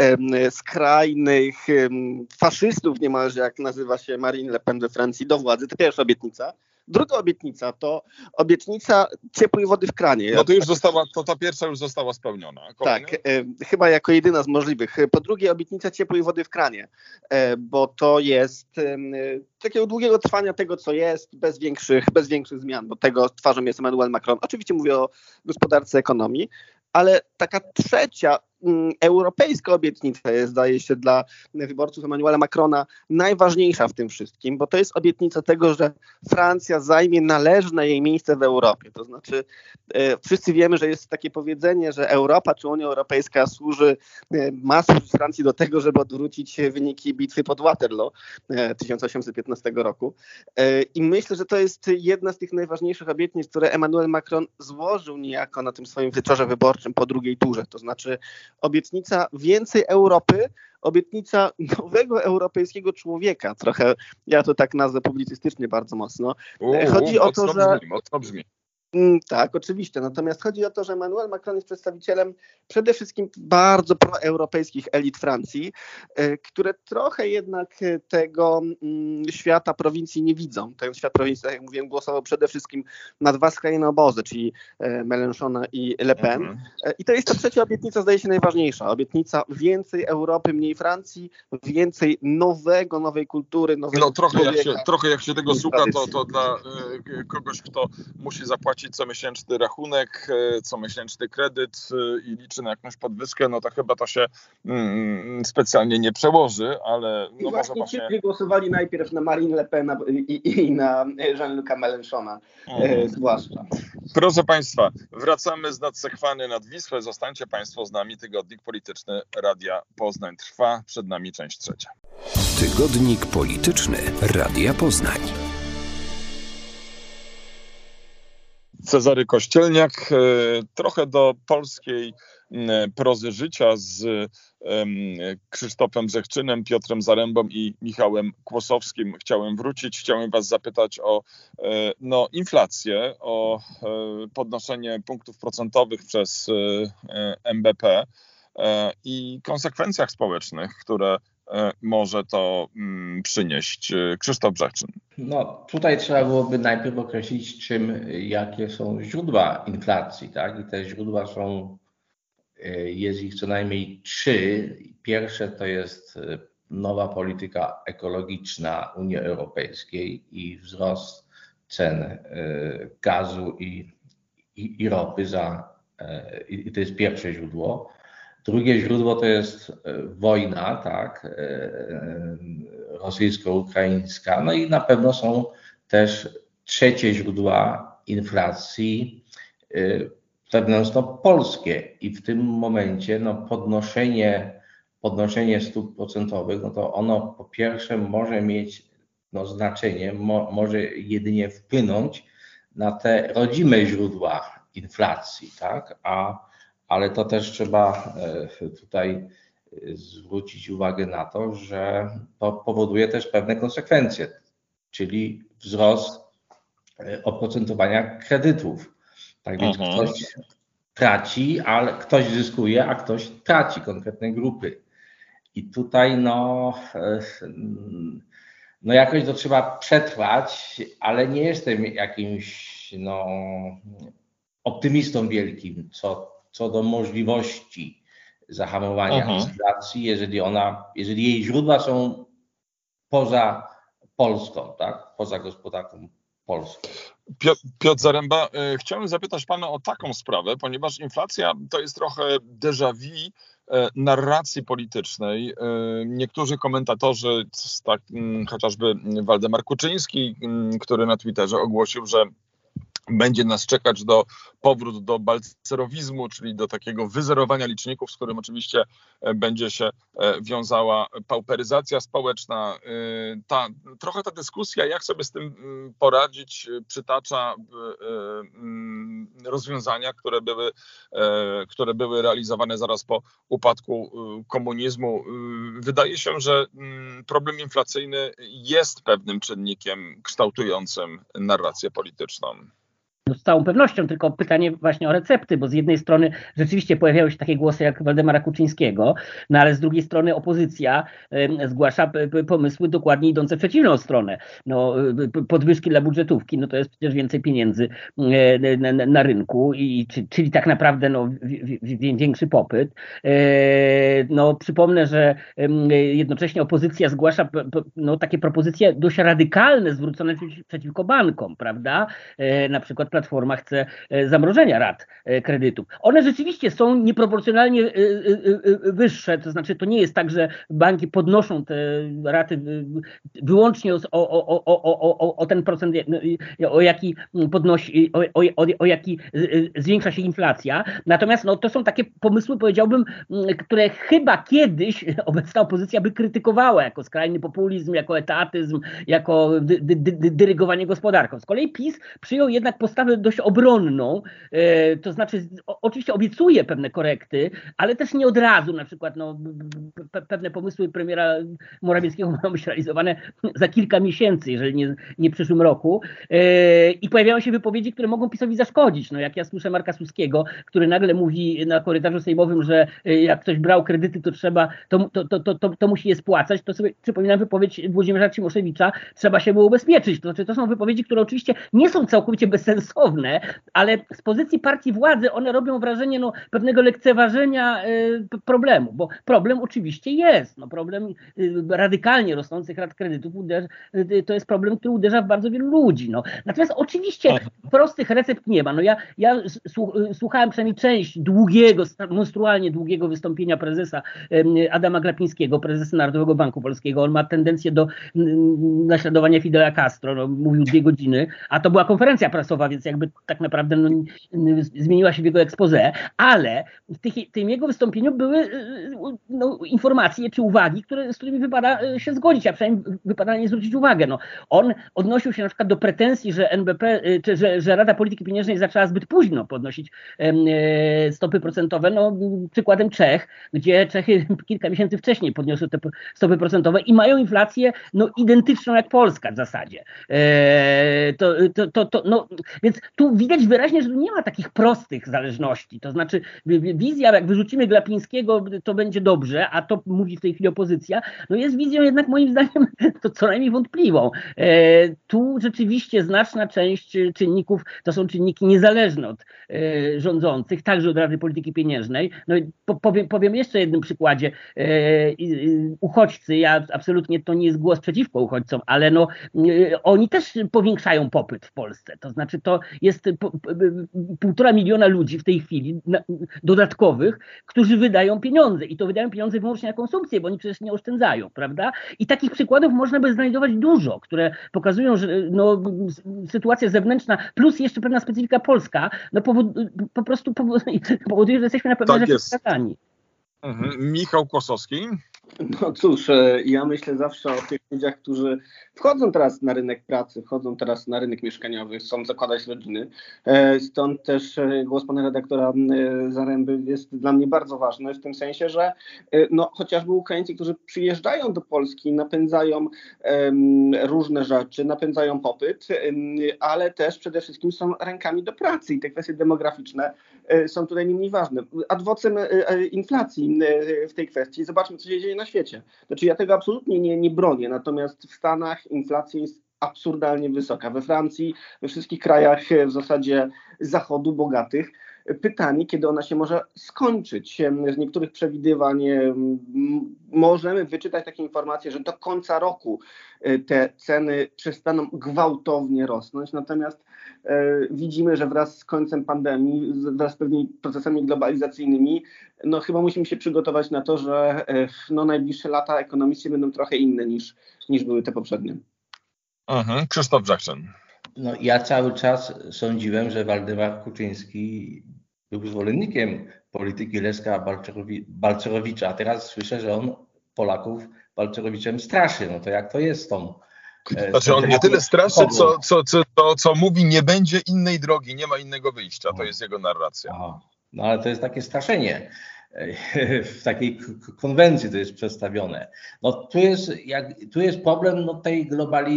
skrajnych faszystów niemalże, jak nazywa się Marine Le Pen we Francji, do władzy. To pierwsza obietnica. Druga obietnica to obietnica ciepłej wody w kranie. Ta pierwsza już została spełniona. Kolejne? Tak, chyba jako jedyna z możliwych. Po drugie obietnica ciepłej wody w kranie, bo to jest takiego długiego trwania tego, co jest, bez większych zmian, bo tego twarzą jest Emmanuel Macron. Oczywiście mówię o gospodarce, ekonomii, ale taka trzecia europejska obietnica jest, zdaje się, dla wyborców Emmanuela Macrona najważniejsza w tym wszystkim, bo to jest obietnica tego, że Francja zajmie należne jej miejsce w Europie. To znaczy wszyscy wiemy, że jest takie powiedzenie, że Europa czy Unia Europejska ma służyć Francji do tego, żeby odwrócić wyniki bitwy pod Waterloo 1815 roku. I myślę, że to jest jedna z tych najważniejszych obietnic, które Emmanuel Macron złożył niejako na tym swoim wieczorze wyborczym po drugiej turze. To znaczy obietnica więcej Europy, obietnica nowego europejskiego człowieka. Trochę, ja to tak nazwę publicystycznie bardzo mocno. Chodzi o to, że... Mocno brzmi. Tak, oczywiście. Natomiast chodzi o to, że Emmanuel Macron jest przedstawicielem przede wszystkim bardzo proeuropejskich elit Francji, które trochę jednak tego świata prowincji nie widzą. Ten świat prowincji, tak jak mówiłem, głosował przede wszystkim na 2 skrajne obozy, czyli Mélenchona i Le Pen. I to jest ta trzecia obietnica, zdaje się najważniejsza. Obietnica więcej Europy, mniej Francji, więcej nowej kultury, nowego trochę jak się tego słucha, to dla kogoś, kto musi zapłacić comiesięczny rachunek, comiesięczny kredyt i liczy na jakąś podwyżkę, to chyba to się specjalnie nie przełoży, ale właśnie ci głosowali najpierw na Marine Le Pen i na Jean-Luca Mélenchona zwłaszcza. Proszę Państwa, wracamy z nadsekwany nad Wisłę. Zostańcie Państwo z nami. Tygodnik Polityczny Radia Poznań trwa. Przed nami część 3. Tygodnik Polityczny Radia Poznań. Cezary Kościelniak, trochę do polskiej prozy życia z Krzysztofem Brzechczynem, Piotrem Zarębą i Michałem Kłosowskim chciałem wrócić. Chciałem Was zapytać o inflację, o podnoszenie punktów procentowych przez NBP i konsekwencjach społecznych, które może to przynieść. Krzysztof Brzechczyn. Tutaj trzeba byłoby najpierw określić, jakie są źródła inflacji, tak? I te źródła jest ich co najmniej 3. Pierwsze to jest nowa polityka ekologiczna Unii Europejskiej i wzrost cen gazu i ropy i to jest pierwsze źródło. Drugie źródło to jest wojna, tak, rosyjsko-ukraińska. I na pewno są też trzecie źródła inflacji wewnętrzno-polskie. I w tym momencie podnoszenie stóp procentowych, to ono po pierwsze może mieć znaczenie, może jedynie wpłynąć na te rodzime źródła inflacji, tak, ale to też trzeba tutaj zwrócić uwagę na to, że to powoduje też pewne konsekwencje, czyli wzrost oprocentowania kredytów. Tak więc ktoś traci, ale ktoś zyskuje, a ktoś traci, konkretne grupy. I tutaj jakoś to trzeba przetrwać, ale nie jestem jakimś optymistą wielkim co do możliwości zahamowania inflacji, jeżeli jej źródła są poza Polską, tak? Poza gospodarką polską. Piotr Zaręba, chciałem zapytać pana o taką sprawę, ponieważ inflacja to jest trochę déjà vu narracji politycznej. Niektórzy komentatorzy, tak, chociażby Waldemar Kuczyński, który na Twitterze ogłosił, że będzie nas czekać powrót do balcerowizmu, czyli do takiego wyzerowania liczników, z którym oczywiście będzie się wiązała pauperyzacja społeczna. Trochę ta dyskusja, jak sobie z tym poradzić, przytacza rozwiązania, które były realizowane zaraz po upadku komunizmu. Wydaje się, że problem inflacyjny jest pewnym czynnikiem kształtującym narrację polityczną. No z całą pewnością, tylko pytanie właśnie o recepty, bo z jednej strony rzeczywiście pojawiały się takie głosy jak Waldemara Kuczyńskiego, no ale z drugiej strony opozycja zgłasza pomysły dokładnie idące w przeciwną stronę. No, podwyżki dla budżetówki, no to jest przecież więcej pieniędzy na rynku, czyli tak naprawdę większy popyt. No, przypomnę, że jednocześnie opozycja zgłasza takie propozycje dość radykalne, zwrócone przeciwko bankom, prawda? Na przykład Platforma chce zamrożenia rat kredytów. One rzeczywiście są nieproporcjonalnie wyższe, to znaczy to nie jest tak, że banki podnoszą te raty wyłącznie o ten procent, o jaki podnosi, o jaki zwiększa się inflacja. Natomiast to są takie pomysły, powiedziałbym, które chyba kiedyś obecna opozycja by krytykowała jako skrajny populizm, jako etatyzm, jako dyrygowanie gospodarką. Z kolei PiS przyjął jednak postawę dość obronną, to znaczy oczywiście obiecuje pewne korekty, ale też nie od razu, na przykład pewne pomysły premiera Morawieckiego mają być realizowane za kilka miesięcy, jeżeli nie w przyszłym roku, i pojawiają się wypowiedzi, które mogą PiS-owi zaszkodzić. Jak ja słyszę Marka Suskiego, który nagle mówi na korytarzu sejmowym, że jak ktoś brał kredyty, to trzeba, to musi je spłacać, to sobie przypominam wypowiedź Włodzimierza Cimoszewicza, trzeba się było ubezpieczyć. To znaczy to są wypowiedzi, które oczywiście nie są całkowicie bezsensowne, ale z pozycji partii władzy one robią wrażenie pewnego lekceważenia problemu, bo problem oczywiście jest. Problem radykalnie rosnących rat kredytów to jest problem, który uderza w bardzo wielu ludzi. Natomiast oczywiście prostych recept nie ma. Ja słuchałem przynajmniej część monstrualnie długiego wystąpienia prezesa Adama Glapińskiego, prezesa Narodowego Banku Polskiego. On ma tendencję do naśladowania Fidela Castro. Mówił 2 godziny, a to była konferencja prasowa, więc jakby tak naprawdę zmieniła się w jego expose, ale w tym jego wystąpieniu były informacje czy uwagi, z którymi wypada się zgodzić, a przynajmniej wypada na nie zwrócić uwagę. On odnosił się na przykład do pretensji, że NBP, czy że Rada Polityki Pieniężnej zaczęła zbyt późno podnosić stopy procentowe. Przykładem Czech, gdzie Czechy kilka miesięcy wcześniej podniosły te stopy procentowe i mają inflację identyczną jak Polska w zasadzie. Więc tu widać wyraźnie, że tu nie ma takich prostych zależności. To znaczy wizja, jak wyrzucimy Glapińskiego, to będzie dobrze, a to mówi w tej chwili opozycja, jest wizją jednak moim zdaniem to co najmniej wątpliwą. Tu rzeczywiście znaczna część czynników to są czynniki niezależne od rządzących, także od Rady Polityki Pieniężnej. Powiem jeszcze jednym przykładzie. Uchodźcy, ja absolutnie to nie jest głos przeciwko uchodźcom, ale oni też powiększają popyt w Polsce. To znaczy to jest 1,5 miliona ludzi w tej chwili dodatkowych, którzy wydają pieniądze i to wydają pieniądze wyłącznie na konsumpcję, bo oni przecież nie oszczędzają, prawda? I takich przykładów można by znajdować dużo, które pokazują, że sytuacja zewnętrzna plus jeszcze pewna specyfika polska po prostu powoduje, że jesteśmy na pewne rzeczy skazani. Michał Kłosowski. No cóż, ja myślę zawsze o tych ludziach, którzy wchodzą teraz na rynek pracy, wchodzą teraz na rynek mieszkaniowy, chcą zakładać rodziny. Stąd też głos pana redaktora Zaręby jest dla mnie bardzo ważny w tym sensie, że no, chociażby Ukraińcy, którzy przyjeżdżają do Polski, napędzają różne rzeczy, napędzają popyt, ale też przede wszystkim są rękami do pracy i te kwestie demograficzne są tutaj nie mniej ważne. Ad vocem inflacji w tej kwestii, zobaczmy, co się dzieje na świecie. Znaczy ja tego absolutnie nie bronię, natomiast w Stanach inflacja jest absurdalnie wysoka. We Francji, we wszystkich krajach w zasadzie zachodu bogatych. Pytanie, kiedy ona się może skończyć. Z niektórych przewidywań możemy wyczytać takie informacje, że do końca roku te ceny przestaną gwałtownie rosnąć, natomiast widzimy, że wraz z końcem pandemii, wraz z pewnymi procesami globalizacyjnymi, no chyba musimy się przygotować na to, że no, najbliższe lata ekonomicznie będą trochę inne niż były te poprzednie. Krzysztof Brzechczyn. No, ja cały czas sądziłem, że Waldemar Kuczyński był zwolennikiem polityki Leszka Balcerowicza, a teraz słyszę, że on Polaków Balcerowiczem straszy. No to jak to jest z tą... Znaczy on nie tyle straszy, co mówi, nie będzie innej drogi, nie ma innego wyjścia. To jest jego narracja. Aha. No ale to jest takie straszenie. W takiej konwencji to jest przedstawione. No tu jest problem tej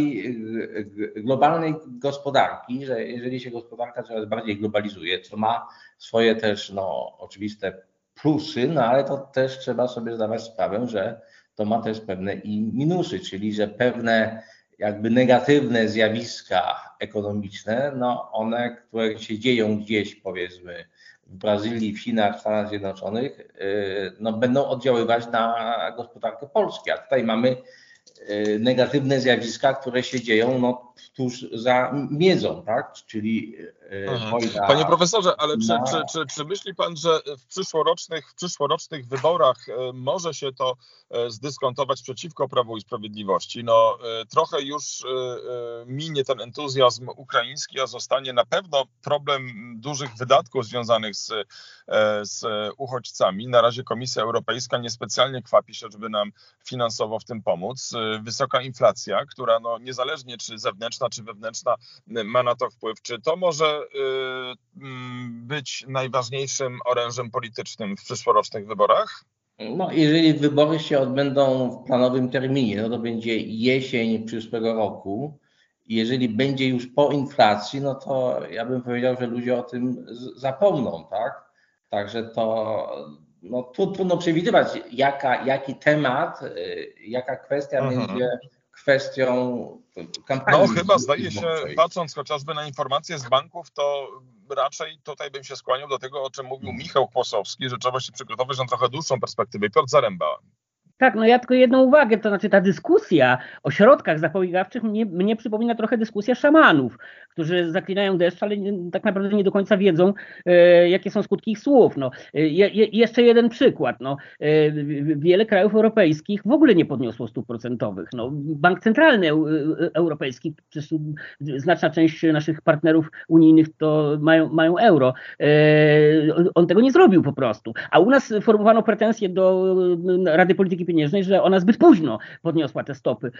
globalnej gospodarki, że jeżeli się gospodarka coraz bardziej globalizuje, co ma swoje też oczywiste plusy, no ale to też trzeba sobie zdawać sprawę, że to ma też pewne i minusy, czyli że pewne jakby negatywne zjawiska ekonomiczne, no one, które się dzieją gdzieś powiedzmy w Brazylii, w Chinach, w Stanach Zjednoczonych, no będą oddziaływać na gospodarkę Polski. A tutaj mamy negatywne zjawiska, które się dzieją tuż za miedzą, tak? Czyli wojna. Panie profesorze, ale czy myśli pan, że w przyszłorocznych wyborach może się to zdyskontować przeciwko Prawu i Sprawiedliwości? No trochę już minie ten entuzjazm ukraiński, a zostanie na pewno problem dużych wydatków związanych z uchodźcami. Na razie Komisja Europejska niespecjalnie kwapi się, żeby nam finansowo w tym pomóc. Wysoka inflacja, która niezależnie czy zewnętrzna, czy wewnętrzna ma na to wpływ. Czy to może być najważniejszym orężem politycznym w przyszłorocznych wyborach? No, jeżeli wybory się odbędą w planowym terminie, no to będzie jesień przyszłego roku. Jeżeli będzie już po inflacji, no to ja bym powiedział, że ludzie o tym zapomną, tak? Także to trudno przewidywać, jaki temat, jaka kwestia będzie kwestią kampanii. No chyba zdaje się, patrząc chociażby na informacje z banków, to raczej tutaj bym się skłaniał do tego, o czym mówił Michał Kłosowski, że trzeba się przygotować na trochę dłuższą perspektywę. Piotr Zaręba. Tak, ja tylko jedną uwagę, to znaczy ta dyskusja o środkach zapobiegawczych mnie przypomina trochę dyskusja szamanów, którzy zaklinają deszcz, ale tak naprawdę nie do końca wiedzą, jakie są skutki ich słów. Jeszcze jeden przykład. Wiele krajów europejskich w ogóle nie podniosło stóp procentowych. Bank Centralny Europejski, przecież znaczna część naszych partnerów unijnych to mają euro. On tego nie zrobił po prostu. A u nas formułowano pretensje do Rady Polityki Pieniężnej, że ona zbyt późno podniosła te stopy.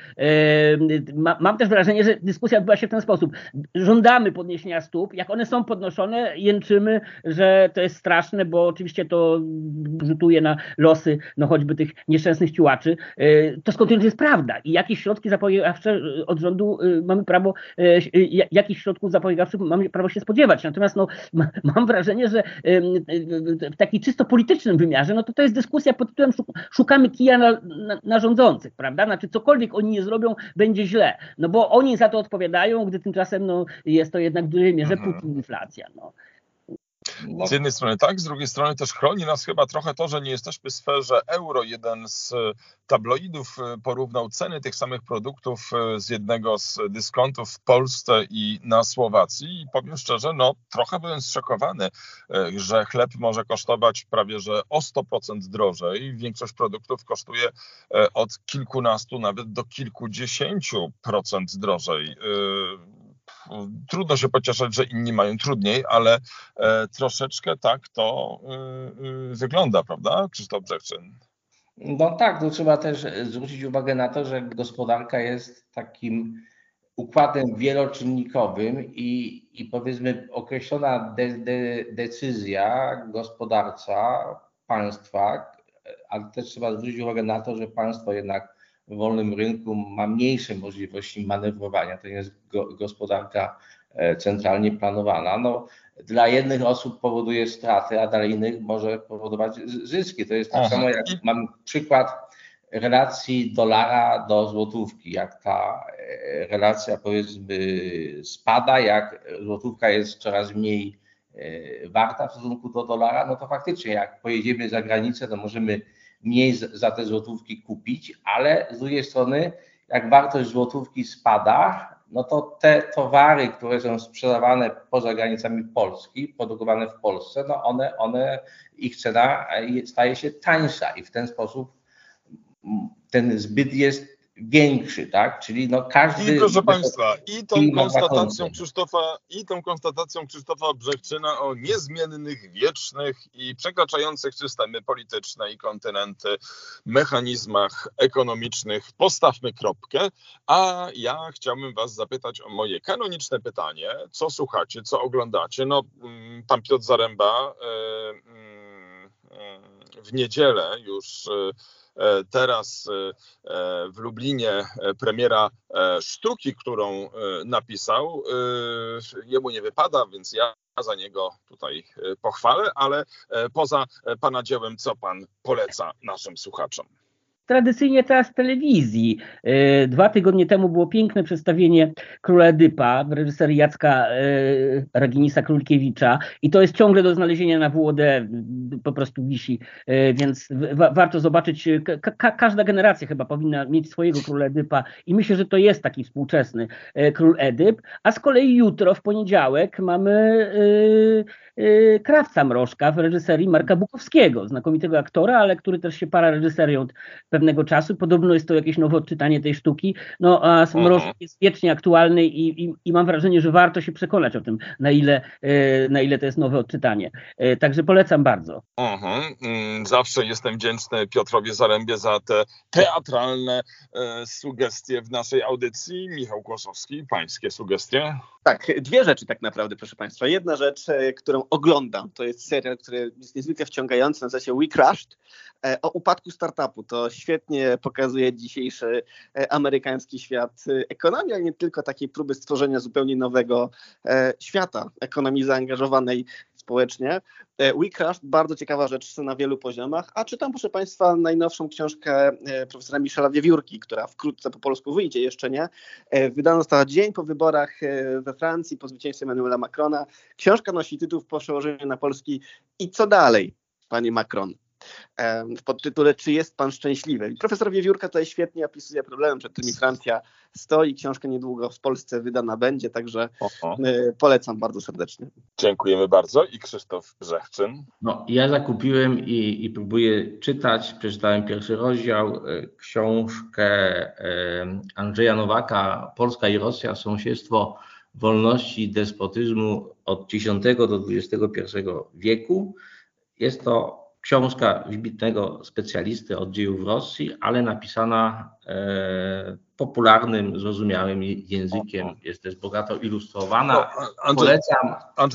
Mam też wrażenie, że dyskusja odbyła się w ten sposób. Żądamy podniesienia stóp. Jak one są podnoszone, jęczymy, że to jest straszne, bo oczywiście to rzutuje na losy choćby tych nieszczęsnych ciułaczy. To skądinąd jest prawda. I jakieś środki zapobiegawcze od rządu mamy prawo, jakichś środków zapobiegawczych mamy prawo się spodziewać. Natomiast mam wrażenie, że w takim czysto politycznym wymiarze, to jest dyskusja pod tytułem szukamy kija na rządzących, prawda? Znaczy cokolwiek oni nie zrobią, będzie źle. Bo oni za to odpowiadają, gdy tymczasem jest to jednak w dużej mierze inflacja. Z jednej strony tak, z drugiej strony też chroni nas chyba trochę to, że nie jesteśmy w sferze euro. Jeden z tabloidów porównał ceny tych samych produktów z jednego z dyskontów w Polsce i na Słowacji i powiem szczerze, trochę byłem zszokowany, że chleb może kosztować prawie że o 100% drożej. Większość produktów kosztuje od kilkunastu nawet do kilkudziesięciu procent drożej. Trudno się pocieszać, że inni mają trudniej, ale troszeczkę tak to wygląda, prawda, Krzysztof Brzechczyn? No tak, to trzeba też zwrócić uwagę na to, że gospodarka jest takim układem wieloczynnikowym i powiedzmy określona decyzja gospodarcza państwa, ale też trzeba zwrócić uwagę na to, że państwo jednak w wolnym rynku ma mniejsze możliwości manewrowania. To nie jest gospodarka centralnie planowana. No, dla jednych osób powoduje straty, a dla innych może powodować zyski. To jest tak samo, jak mam przykład relacji dolara do złotówki. Jak ta relacja powiedzmy spada, jak złotówka jest coraz mniej warta w stosunku do dolara, no to faktycznie jak pojedziemy za granicę, to możemy mniej za te złotówki kupić, ale z drugiej strony jak wartość złotówki spada, no to te towary, które są sprzedawane poza granicami Polski, produkowane w Polsce, no ich cena staje się tańsza i w ten sposób ten zbyt jest większy, tak? Czyli no każdy... I proszę Państwa, tą konstatacją Krzysztofa Brzechczyna o niezmiennych, wiecznych i przekraczających systemy polityczne i kontynenty mechanizmach ekonomicznych postawmy kropkę, a ja chciałbym Was zapytać o moje kanoniczne pytanie. Co słuchacie, co oglądacie? No, pan Piotr Zaremba w niedzielę już... Teraz w Lublinie premiera sztuki, którą napisał. Jemu nie wypada, więc ja za niego tutaj pochwalę, ale poza pana dziełem, co pan poleca naszym słuchaczom? Tradycyjnie teraz telewizji. 2 tygodnie temu było piękne przedstawienie Króla Edypa w reżyserii Jacka Raginisa-Królkiewicza i to jest ciągle do znalezienia na WOD, po prostu wisi, więc warto zobaczyć. Każda generacja chyba powinna mieć swojego Króla Edypa i myślę, że to jest taki współczesny Król Edyp, a z kolei jutro w poniedziałek mamy Krawca Mrożka w reżyserii Marka Bukowskiego, znakomitego aktora, ale który też się para reżyserią od pewnego czasu. Podobno jest to jakieś nowe odczytanie tej sztuki. No a Mrożek jest wiecznie aktualny i mam wrażenie, że warto się przekonać o tym, na ile to jest nowe odczytanie. Także polecam bardzo. Zawsze jestem wdzięczny Piotrowi Zarembie za te teatralne sugestie w naszej audycji. Michał Kłosowski, pańskie sugestie? Tak, 2 rzeczy tak naprawdę, proszę Państwa. Jedna rzecz, którą oglądam, to jest serial, który jest niezwykle wciągający, nazywa się We Crashed, o upadku startupu. To świetnie pokazuje dzisiejszy amerykański świat ekonomii, ale nie tylko, takiej próby stworzenia zupełnie nowego świata ekonomii zaangażowanej społecznie. We Crashed, bardzo ciekawa rzecz na wielu poziomach, a czytam, proszę Państwa, najnowszą książkę profesora Michela Wiewiórki, która wkrótce po polsku wyjdzie, jeszcze nie. Wydana została dzień po wyborach we Francji, po zwycięstwie Emmanuela Macrona. Książka nosi tytuł w przełożeniu na polski I co dalej, panie Macron? W podtytule Czy jest pan szczęśliwy? Profesor Wiewiórka tutaj świetnie opisuje problem, przed którymi Francja stoi. Książka niedługo w Polsce wydana będzie, także polecam bardzo serdecznie. Dziękujemy bardzo. I Krzysztof Brzechczyn? No, ja zakupiłem i próbuję czytać. Przeczytałem pierwszy rozdział, książkę Andrzeja Nowaka Polska i Rosja, sąsiedztwo wolności i despotyzmu od X do XXI wieku. Jest to książka wybitnego specjalisty od dziejów Rosji, ale napisana popularnym, zrozumiałym językiem. Jest też bogato ilustrowana. Polecam.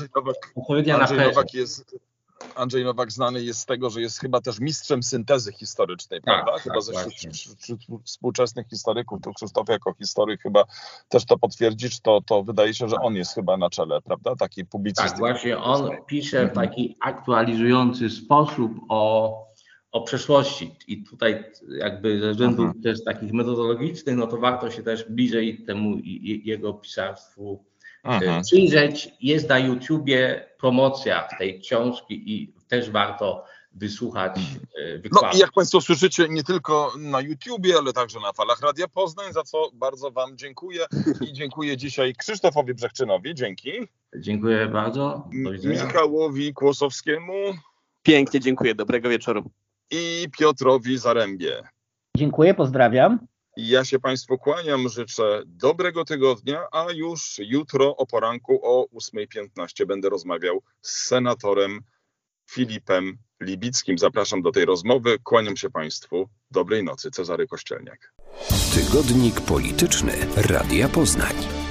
Andrzej Nowak znany jest z tego, że jest chyba też mistrzem syntezy historycznej, prawda? Chyba wśród współczesnych historyków, to Krzysztof jako historyk chyba też to potwierdzisz, to wydaje się, że on jest chyba na czele, prawda? Takiej publicystyki. Tak, właśnie on pisze w taki aktualizujący sposób o przeszłości i tutaj jakby ze względów też takich metodologicznych, no to warto się też bliżej temu jego pisarstwu przyjrzeć. Jest na YouTubie promocja tej książki i też warto wysłuchać wykładu. No i jak Państwo słyszycie, nie tylko na YouTubie, ale także na falach Radia Poznań, za co bardzo Wam dziękuję i dziękuję dzisiaj Krzysztofowi Brzechczynowi. Dzięki. Dziękuję bardzo. Do widzenia. Michałowi Kłosowskiemu. Pięknie dziękuję. Dobrego wieczoru. I Piotrowi Zarembie. Dziękuję, pozdrawiam. Ja się Państwu kłaniam, życzę dobrego tygodnia, a już jutro o poranku o 8:15 będę rozmawiał z senatorem Filipem Libickim zapraszam do tej rozmowy. Kłaniam się Państwu. Dobrej nocy. Cezary Kościelniak. Tygodnik polityczny Radia Poznań.